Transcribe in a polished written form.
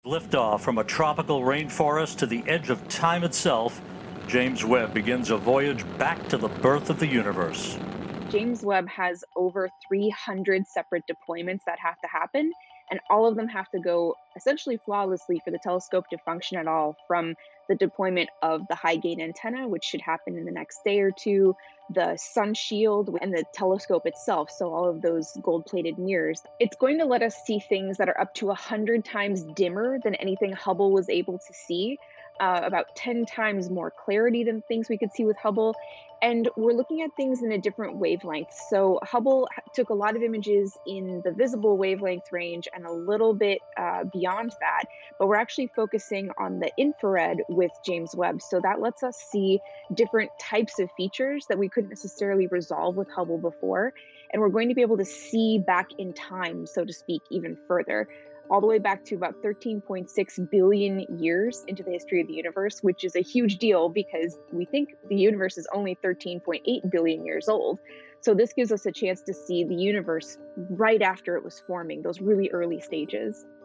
Liftoff from a tropical rainforest to the edge of time itself, James Webb begins a voyage back to the birth of the universe. James Webb has over 300 separate deployments that have to happen, and all of them have to go essentially flawlessly for the telescope to function at all, from the deployment of the high gain antenna, which should happen in the next day or two, the sun shield, and the telescope itself. So, all of those gold plated mirrors. It's going to let us see things that are up to 100 times dimmer than anything Hubble was able to see. About 10 times more clarity than things we could see with Hubble, and we're looking at things in a different wavelength. So Hubble took a lot of images in the visible wavelength range and a little bit beyond that, but we're actually focusing on the infrared with James Webb. So that lets us see different types of features that we couldn't necessarily resolve with Hubble before. And we're going to be able to see back in time, so to speak, even further, all the way back to about 13.6 billion years into the history of the universe, which is a huge deal because we think the universe is only 13.8 billion years old. So this gives us a chance to see the universe right after it was forming, those really early stages.